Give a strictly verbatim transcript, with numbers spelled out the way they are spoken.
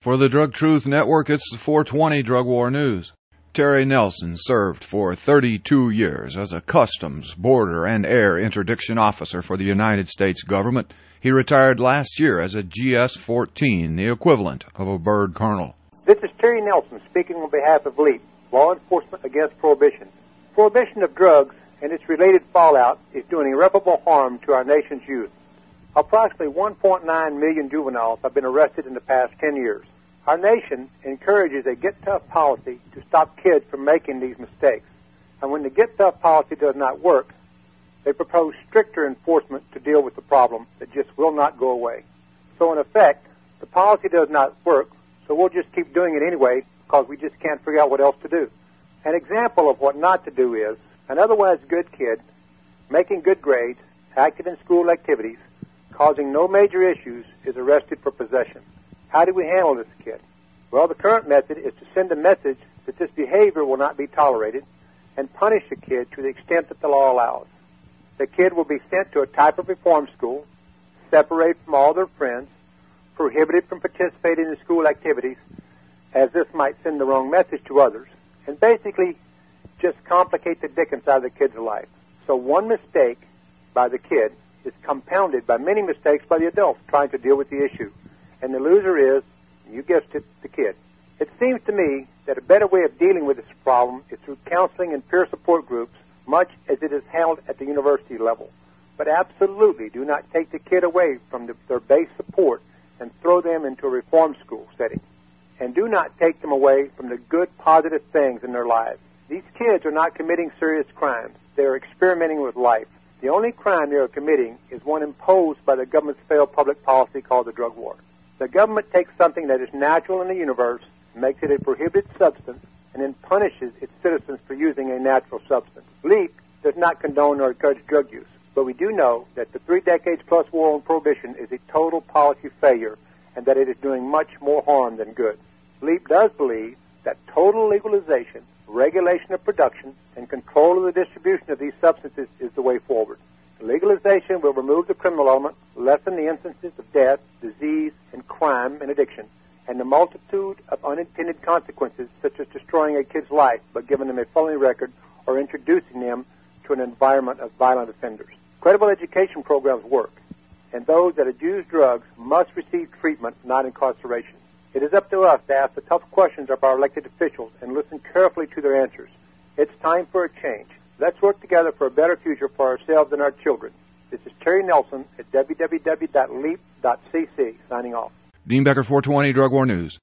For the Drug Truth Network, it's the four twenty Drug War News. Terry Nelson served for thirty-two years as a Customs, Border, and Air Interdiction Officer for the United States government. He retired last year as a G S fourteen, the equivalent of a bird colonel. This is Terry Nelson speaking on behalf of LEAP, Law Enforcement Against Prohibition. Prohibition of drugs and its related fallout is doing irreparable harm to our nation's youth. Approximately one point nine million juveniles have been arrested in the past ten years. Our nation encourages a get-tough policy to stop kids from making these mistakes. And when the get-tough policy does not work, they propose stricter enforcement to deal with the problem that just will not go away. So in effect, the policy does not work, so we'll just keep doing it anyway because we just can't figure out what else to do. An example of what not to do is an otherwise good kid making good grades, active in school activities, causing no major issues, is arrested for possession. How do we handle this kid? Well, the current method is to send a message that this behavior will not be tolerated and punish the kid to the extent that the law allows. The kid will be sent to a type of reform school, separated from all their friends, prohibited from participating in school activities, as this might send the wrong message to others, and basically just complicate the dickens out of the kid's life. So one mistake by the kid is compounded by many mistakes by the adults trying to deal with the issue. And the loser is, you guessed it, the kid. It seems to me that a better way of dealing with this problem is through counseling and peer support groups, much as it is held at the university level. But absolutely do not take the kid away from the, their base support and throw them into a reform school setting. And do not take them away from the good, positive things in their lives. These kids are not committing serious crimes. They are experimenting with life. The only crime they are committing is one imposed by the government's failed public policy called the drug war. The government takes something that is natural in the universe, makes it a prohibited substance, and then punishes its citizens for using a natural substance. LEAP does not condone or encourage drug use, but we do know that the three decades plus war on prohibition is a total policy failure and that it is doing much more harm than good. LEAP does believe that total legalization, regulation of production, and control of the distribution of these substances is the way forward. Legalization will remove the criminal element, lessen the instances of death, disease, and crime and addiction, and the multitude of unintended consequences such as destroying a kid's life by giving them a felony record or introducing them to an environment of violent offenders. Credible education programs work, and those that abuse drugs must receive treatment, not incarceration. It is up to us to ask the tough questions of our elected officials and listen carefully to their answers. It's time for a change. Let's work together for a better future for ourselves and our children. This is Terry Nelson at w w w dot leap dot c c signing off. Dean Becker, four twenty Drug War News.